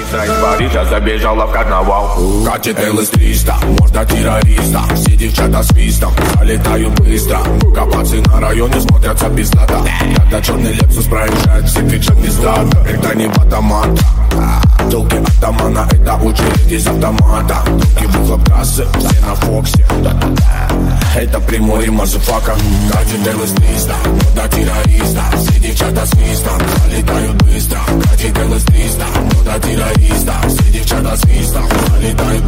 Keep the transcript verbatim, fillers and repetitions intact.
Ницца из Парижа забежала в карнавал. Катит эл эс триста, морда террориста. Все девчата свистом, залетают быстро. Капацы на районе смотрятся пиздата. Когда черный Лексус проезжает, все кричат пиздата. Это не батамата, толки атамана, это очередь из автомата. Толки выхлоп трассы, все на Фоксе. Это прямой мазафака. Катит эл эс триста, морда террориста. Все девчата свистом, залетают быстро. Катит эл эс триста, морда террориста. Все девчата свистом, залетают